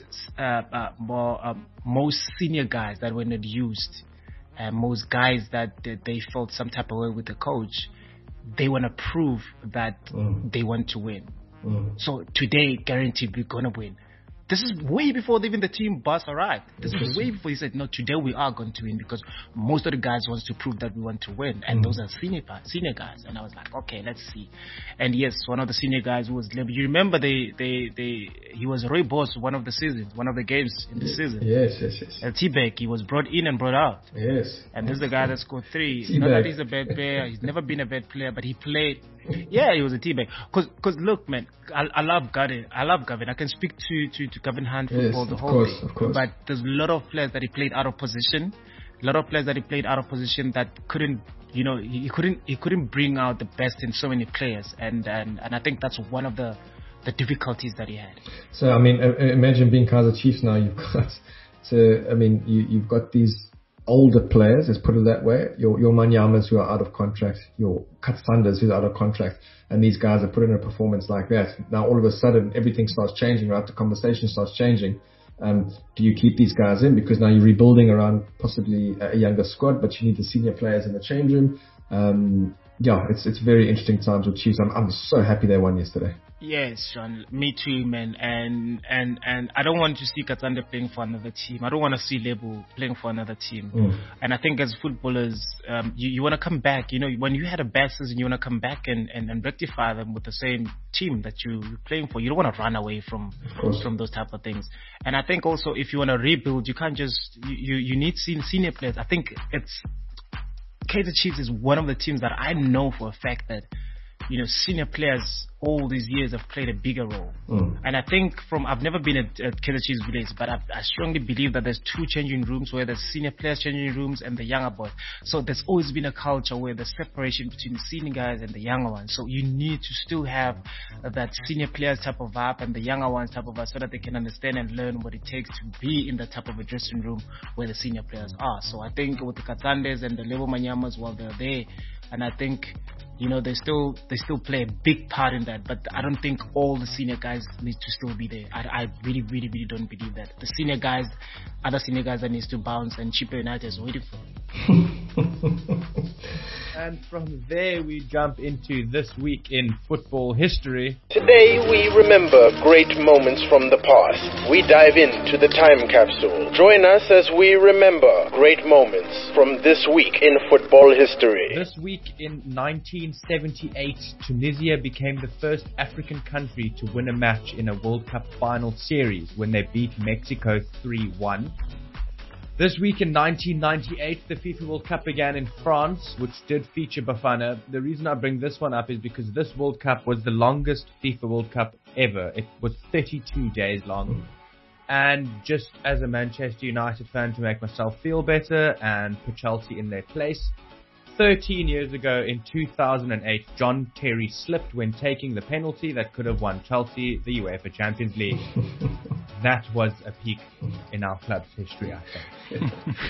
senior guys that were not used, most guys that they felt some type of way with the coach, they want to prove that they want to win. So today, guaranteed, we're going to win. This is way before even the team boss arrived. This is way before he said, no, today we are going to win, because most of the guys wants to prove that we want to win. And those are senior guys. And I was like, okay, let's see. And yes, one of the senior guys was, you remember he was Roy Boss one of the games in the season. Yes. T-Bag, he was brought in and brought out. Yes. And this is the guy that scored 3. It's not that he's a bad player. He's never been a bad player, but he played. Yeah, he was a T-Bag. Cause look, man, I love Gavin. I can speak to Gavin Hunt football the whole day. Of course. But there's a lot of players that he played out of position. That couldn't, he couldn't bring out the best in so many players. And I think that's one of the difficulties that he had. So, I mean, imagine being Kaizer Chiefs now. You've got these older players, let's put it that way, your Manyamas who are out of contract, your Katsandas who's out of contract, and these guys are put in a performance like that. Now all of a sudden everything starts changing, right? The conversation starts changing. Do you keep these guys in? Because now you're rebuilding around possibly a younger squad, but you need the senior players in the change room. It's very interesting times with Chiefs. I'm so happy they won yesterday. Yes, Sean, me too, man. And I don't want to see Katsande playing for another team. I don't want to see Lebo playing for another team. And I think as footballers, you want to come back. When you had a bad season, you want to come back and rectify them with the same team that you're playing for. You don't want to run away from those type of things. And I think also if you want to rebuild, you can't just you need senior players. I think Kaizer Chiefs is one of the teams that I know for a fact that senior players all these years have played a bigger role. And I think I've never been at Kaizer Chiefs village, but I strongly believe that there's 2 changing rooms where there's senior players changing rooms and the younger boys. So there's always been a culture where there's separation between the senior guys and the younger ones. So you need to still have that senior players type of vibe and the younger ones type of vibe so that they can understand and learn what it takes to be in that type of a dressing room where the senior players are. So I think with the Katsandes and the Lebo Manyamas, while they're there, and I think they still play a big part in that, but I don't think all the senior guys need to still be there. I really, really, really don't believe that. The senior guys, other senior guys that needs to bounce, and Chippa United is waiting for them. And from there we jump into this week in football history. Today we remember great moments from the past. We dive into the time capsule. Join us as we remember great moments from this week in football history. This week in 1978, Tunisia became the first African country to win a match in a World Cup final series when they beat Mexico 3-1. This week in 1998, the FIFA World Cup began in France, which did feature Bafana. The reason I bring this one up is because this World Cup was the longest FIFA World Cup ever. It was 32 days long. And just as a Manchester United fan, to make myself feel better and put Chelsea in their place, 13 years ago in 2008, John Terry slipped when taking the penalty that could have won Chelsea the UEFA Champions League. That was a peak in our club's history, I think.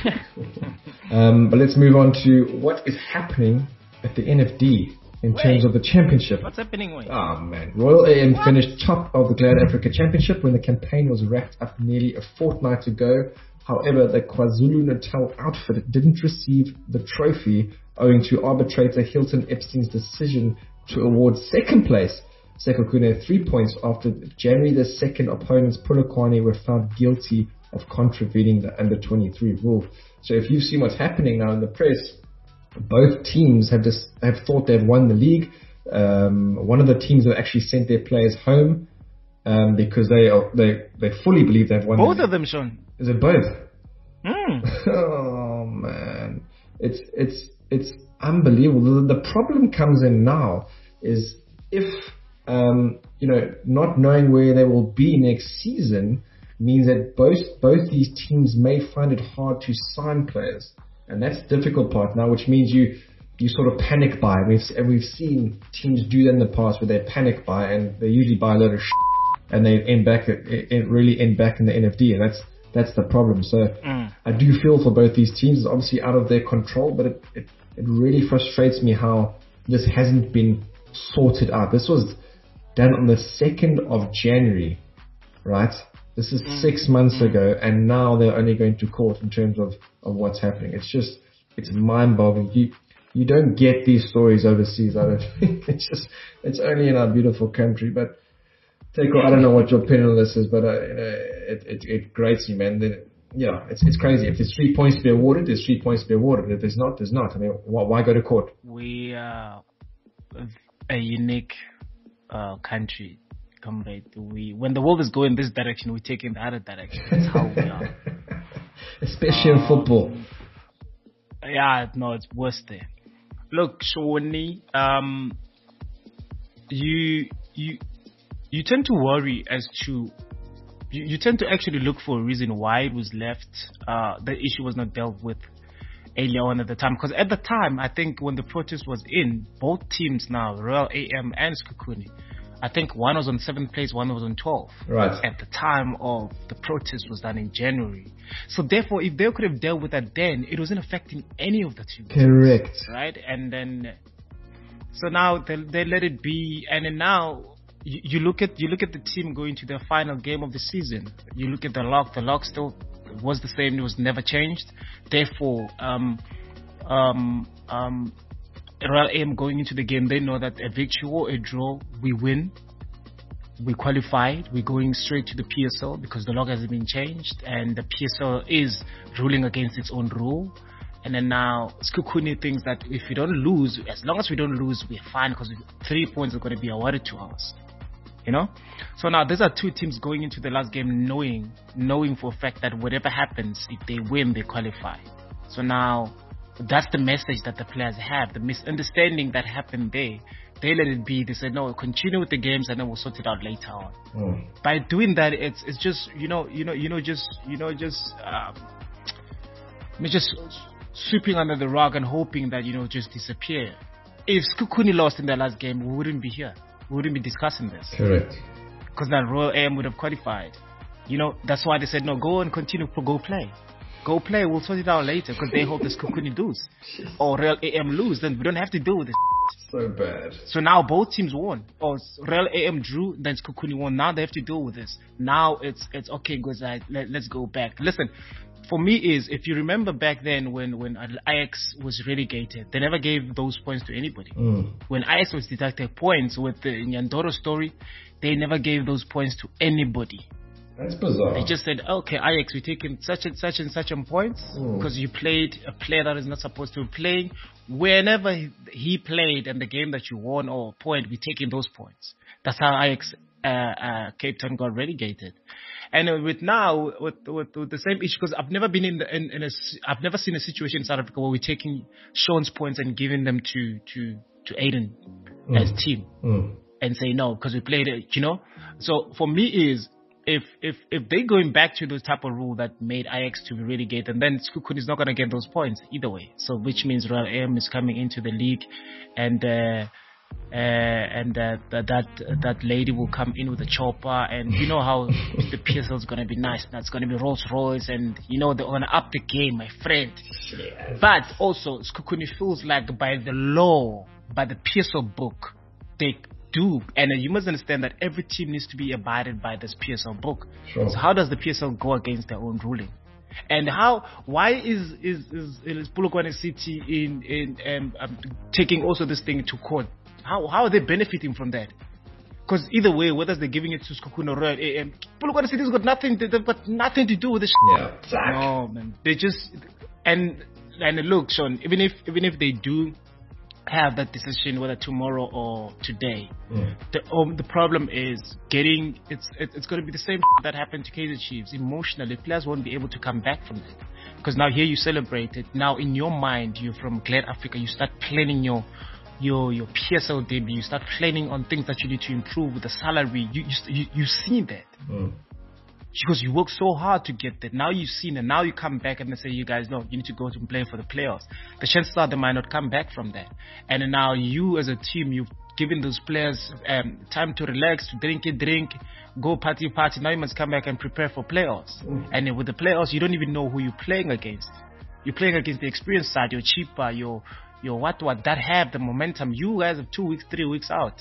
But let's move on to what is happening at the NFD in terms of the championship. What's happening? Oh man, Royal AM finished top of the Glad Africa Championship when the campaign was wrapped up nearly a fortnight ago. However, the KwaZulu-Natal outfit didn't receive the trophy owing to arbitrator Hilton Epstein's decision to award second place Sekhukhune 3 points after January the 2nd opponents Polokwane were found guilty of contravening the under-23 rule. So if you've seen what's happening now in the press, both teams have thought they've won the league. One of the teams have actually sent their players home because they fully believe they've won. Both of them, Sean. Is it both? Oh man, it's unbelievable. The problem comes in now is if not knowing where they will be next season means that both these teams may find it hard to sign players, and that's the difficult part now, which means you sort of panic buy. We've seen teams do that in the past where they panic buy and they usually buy a lot of and they end back in the NFD, and that's the problem. So I do feel for both these teams. It's obviously out of their control, but it really frustrates me how this hasn't been sorted out. This was done on the 2nd of January, right? This is 6 months ago, and now they're only going to court in terms of what's happening. It's mind-boggling. You don't get these stories overseas, I don't think. It's only in our beautiful country. But Teko, I don't know what your opinion on this is, but it grates me, man. It's crazy. If there's 3 points to be awarded, there's 3 points to be awarded. If there's not, there's not. I mean, why go to court? We are a unique country. When the world is going this direction, we take in the other direction. That's how we are. Especially in football. Yeah, no, it's worse there. Look, Shawny, you tend to worry as to you tend to actually look for a reason why it was left. The issue was not dealt with earlier on at the time, because at the time, I think when the protest was in, both teams now, Royal AM and Sekhukhune, I think one was on 7th place, one was on 12th. Right. At the time of the protest was done in January. So therefore, if they could have dealt with that then, it wasn't affecting any of the teams. Correct. Right? And then, so now they let it be. And then now, you look at the team going to their final game of the season. You look at the lock still was the same. It was never changed. Therefore, Royal AM going into the game, they know that a victory or a draw, we win. We qualified. We're going straight to the PSL because the log hasn't been changed, and the PSL is ruling against its own rule. And then now Sekhukhune thinks that if we don't lose, as long as we don't lose, we're fine because 3 points are going to be awarded to us. You know? So now these are two teams going into the last game knowing for a fact that whatever happens, if they win, they qualify. So now that's the message that the players have. The misunderstanding that happened there, they let it be. They said, no, continue with the games and then we'll sort it out later on. By doing that, it's just just sweeping under the rug and hoping that just disappear. If Sekhukhune lost in their last game, we wouldn't be here. We wouldn't be discussing this. Correct. Because then Royal AM would have qualified. That's why they said, no, go and continue, go play. Go play, we'll sort it out later, because they hope the Sekhukhune lose. Or Real AM lose, then we don't have to deal with this. So bad. So now both teams won. Or Real AM drew, then Sekhukhune won. Now they have to deal with this. Now it's okay, guys, let's go back. Listen, for me if you remember back then when Ajax was relegated, they never gave those points to anybody. When Ajax was deducted points with the Nyandoro story, they never gave those points to anybody. That's bizarre. They just said, okay, Ajax, we're taking such and such and such points because you played a player that is not supposed to be playing. Whenever he played and the game that you won or point, we're taking those points. That's how Ajax Cape Town got relegated. And with the same issue, because I've never been I've never seen a situation in South Africa where we're taking Sean's points and giving them to Aiden as team and say no because we played it, So for me if they're going back to those type of rule that made Ajax to be relegated, then Sekhukhune is not going to get those points either way. So which means Royal AM is coming into the league, and that lady will come in with a chopper, and you know how the PSL is going to be nice. That's going to be Rolls Royce, and they're going to up the game, my friend. Yes. But also Sekhukhune feels like by the law, by the PSL book, they do, and you must understand that every team needs to be abided by this PSL book. Sure. So how does the PSL go against their own ruling? And why is Polokwane City in taking also this thing to court? How are they benefiting from that? Because either way, whether they're giving it to Sekhukhune or Royal AM, Polokwane City's got nothing. They've got nothing to do with this. Yeah, exactly. No, man. They just and look, Sean. Even if they do have that decision whether tomorrow or today, the problem is it's going to be the same that happened to Kaizer Chiefs. Emotionally, players won't be able to come back from that, because now here you celebrate it. Now in your mind, you're from Glad Africa, you start planning your PSL debut, you start planning on things that you need to improve with the salary. You see that because you work so hard to get that. Now you've seen it. Now you come back and they say, you guys, no, you need to go to play for the playoffs. The chances are they might not come back from that. And now you as a team, you've given those players time to relax, to drink, go party. Now you must come back and prepare for playoffs. And with the playoffs, you don't even know who you're playing against. You're playing against the experienced side, your cheaper, your what that have the momentum. You guys have 2 weeks, 3 weeks out.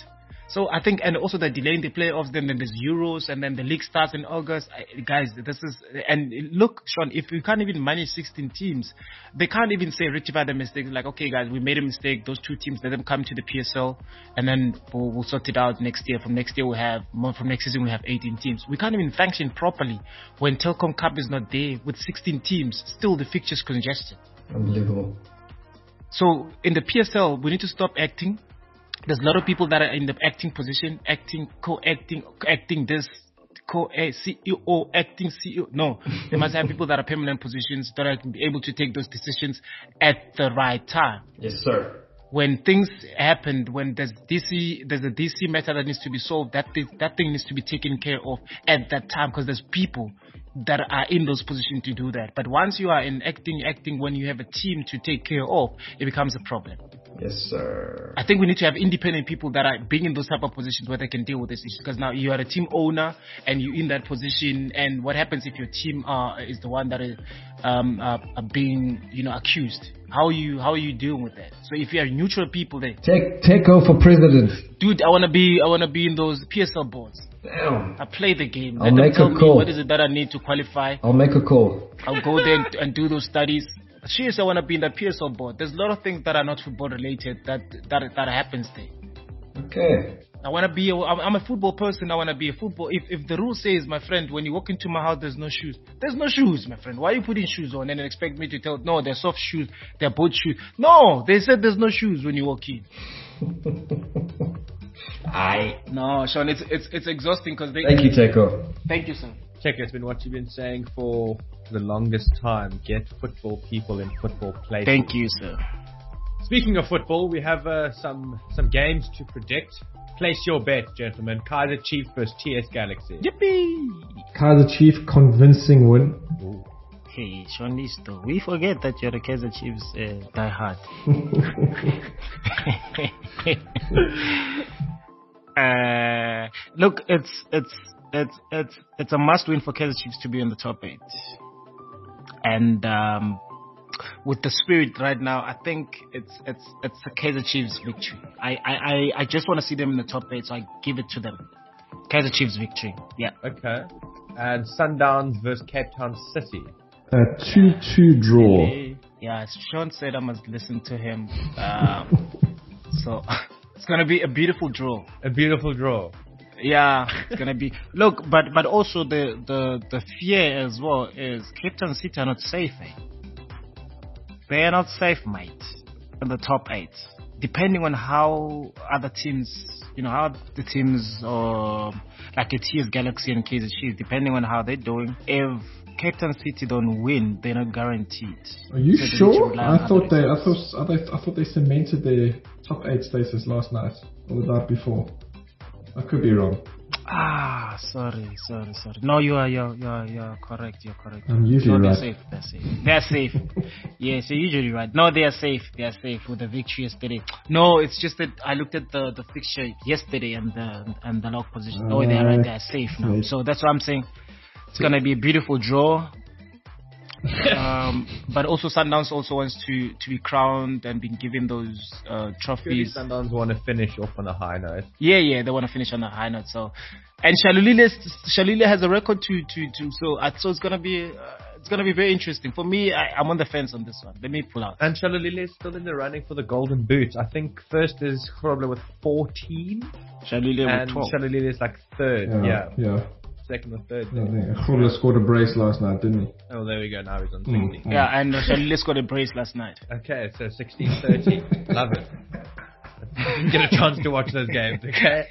So I think, and also they're delaying the playoffs, then there's Euros, and then the league starts in August. Guys, this is, and look, Sean, if you can't even manage 16 teams, they can't even say rectify the mistakes. Like, okay, guys, we made a mistake. Those 2 teams, let them come to the PSL, and then we'll sort it out next year. From next year, from next season, we have 18 teams. We can't even function properly when Telkom Cup is not there with 16 teams. Still, the fixtures congested. Unbelievable. So in the PSL, we need to stop acting. There's a lot of people that are in the acting position, acting this, CEO, acting CEO. No, they must have people that are permanent positions that are able to take those decisions at the right time. Yes, sir. When things happen, when there's a DC matter that needs to be solved, that thing needs to be taken care of at that time, because there's people that are in those positions to do that. But once you are in acting when you have a team to take care of, it becomes a problem. Yes, sir. I think we need to have independent people that are being in those type of positions where they can deal with this issue. Because now you are a team owner and you're in that position. And what happens if your team is the one that is being accused? How are you dealing with that? So if you are neutral people, then take over for president. Dude, I wanna be in those PSL boards. Damn. I play the game. I'll make a call. What is it that I need to qualify? I'll make a call. I'll go there and do those studies. Seriously, I want to be in the PSL board. There's a lot of things that are not football related that happens there. Okay. I want to be. I'm a football person. I want to be a football. If the rule says, my friend, when you walk into my house, there's no shoes. There's no shoes, my friend. Why are you putting shoes on and then expect me to tell? No, they're soft shoes. They're boat shoes. No, they said there's no shoes when you walk in. No, Sean, it's exhausting because they. Thank you, Teko. Thank you, sir. Check, it's been what you've been saying for the longest time. Get football people in football places. Thank you, sir. Speaking of football, we have some games to predict. Place your bet, gentlemen. Kaizer Chiefs versus TS Galaxy. Yippee! Kaizer Chiefs convincing win. Ooh. Hey, Sean Listo, we forget that you're a Kaizer Chiefs die hard. Look, it's a must win for Kaizer Chiefs to be in the top 8. And with the spirit right now, I think it's a Kaizer Chiefs victory. I just want to see them in the top 8, so I give it to them. Kaizer Chiefs victory. Yeah. Okay. And Sundowns versus Cape Town City. A 2-2 draw. Yeah, Sean said I must listen to him. So it's gonna be a beautiful draw. A beautiful draw. Yeah, it's gonna be. Look, but also the fear as well is Cape Town City are not safe. They are not safe, mate. In the top 8, depending on how other teams, how the teams like a TS Galaxy and Kaizer Chiefs, depending on how they're doing. If Cape Town City don't win, they're not guaranteed. Are you sure? I thought they cemented their top 8 status last night or the night before. I could be wrong. Sorry. No, you're correct. You're correct. I'm usually right. They're safe. Yes, you're usually right. No, they are safe. They are safe with the victory yesterday. No, it's just that I looked at the fixture yesterday and the log position. Oh, they are right. They are safe now. So that's what I'm saying. It's gonna be a beautiful draw. But also Sundowns also wants to be crowned and been given those trophies. Sundowns want to finish off on a high note. Yeah, they want to finish on a high note. So, and Shalulile has a record to so it's gonna be very interesting for me. I'm on the fence on this one. Let me pull out. And Shalulile is still in the running for the Golden Boot. I think first is probably with 14. Shalulile with 12. Shalulile is like third. Yeah. Second or third. Khula scored a brace last night, didn't he? Oh, there we go. Now he's on 60. Yeah, and Shalulile scored a brace last night. Okay, so 16-30. Love it. I didn't get a chance to watch those games, okay?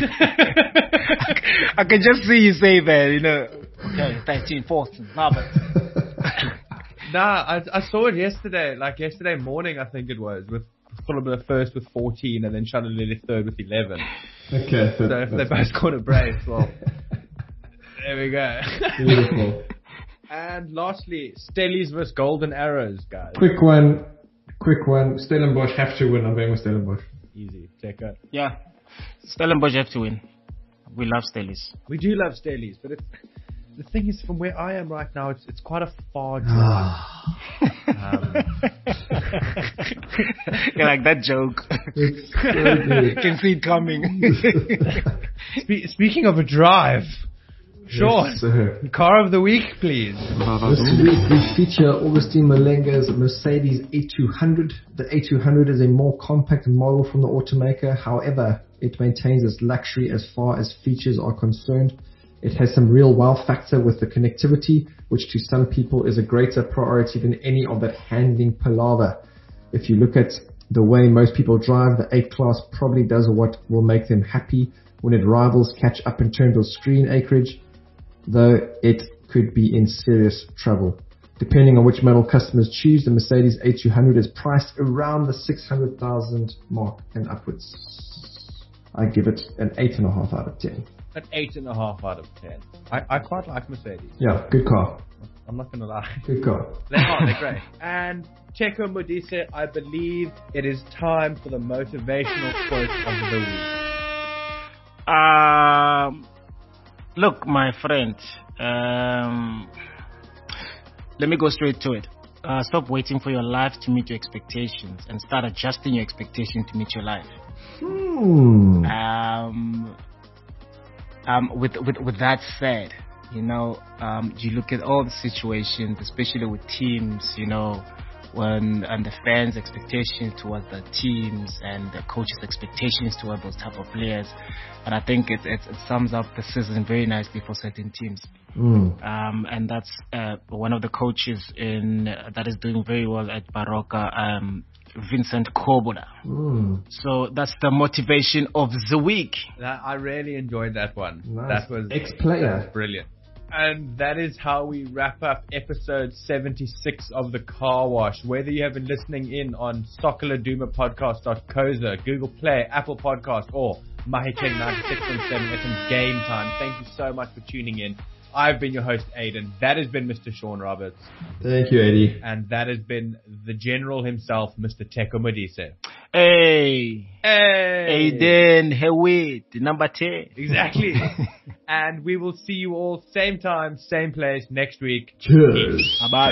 I can just see you say that, okay, 13, 14, love it. Nah, I saw it yesterday, like yesterday morning, I think it was, with Khula first with 14 and then Shalulile third with 11. Okay. So if they both scored a brace, well... There we go. Beautiful. And lastly, Stellies versus Golden Arrows, guys. Quick one. Stellenbosch have to win. I'm going with Stellenbosch. Easy. Check out. Yeah. Stellenbosch have to win. We love Stellies. We do love Stellies, but the thing is, from where I am right now, it's quite a far drive. You like that joke? It's so good. Can see it coming. Speaking of a drive, Sean, yes, car of the week, please. This week we feature Augustin Malenga's Mercedes A200. The A200 is a more compact model from the automaker. However, it maintains its luxury as far as features are concerned. It has some real wow factor with the connectivity, which to some people is a greater priority than any of that handling palaver. If you look at the way most people drive, the 8 Class probably does what will make them happy when its rivals catch up in terms of screen acreage, though it could be in serious trouble. Depending on which model customers choose, the Mercedes A200 is priced around the 600,000 mark and upwards. I give it an 8.5 out of 10. An 8.5 out of 10. I quite like Mercedes. Yeah, good car. I'm not going to lie. Good car. They're great. And Teko Modise, I believe it is time for the motivational quote of the week. Look, my friend, let me go straight to it. Stop waiting for your life to meet your expectations and start adjusting your expectations to meet your life. With that said, you look at all the situations, especially with teams, and the fans' expectations towards the teams and the coaches' expectations towards those type of players. And I think it sums up the season very nicely for certain teams. And that's one of the coaches that is doing very well at Baroka, Vincent Kobola. So that's the motivation of the week. I really enjoyed that one. Nice. That was ex-player. Brilliant. And that is how we wrap up episode 76 of The Car Wash. Whether you have been listening in on Soccerladumapodcast.coza, Google Play, Apple Podcast, or Mahiteng 96.7 FM Game Time, thank you so much for tuning in. I've been your host, Aiden. That has been Mr. Sean Roberts. Thank you, Eddie. And that has been the General himself, Mr. Teko Modise. Hey, Aiden, Hewitt, number 10. Exactly. And we will see you all same time, same place next week. Cheers. Bye-bye.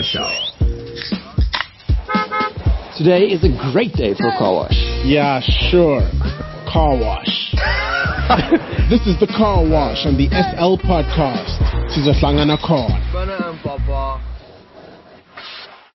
Today is a great day for Car Wash. Yeah, sure. Car Wash. This is the Car Wash on the SL Podcast. Sizohlangana khona.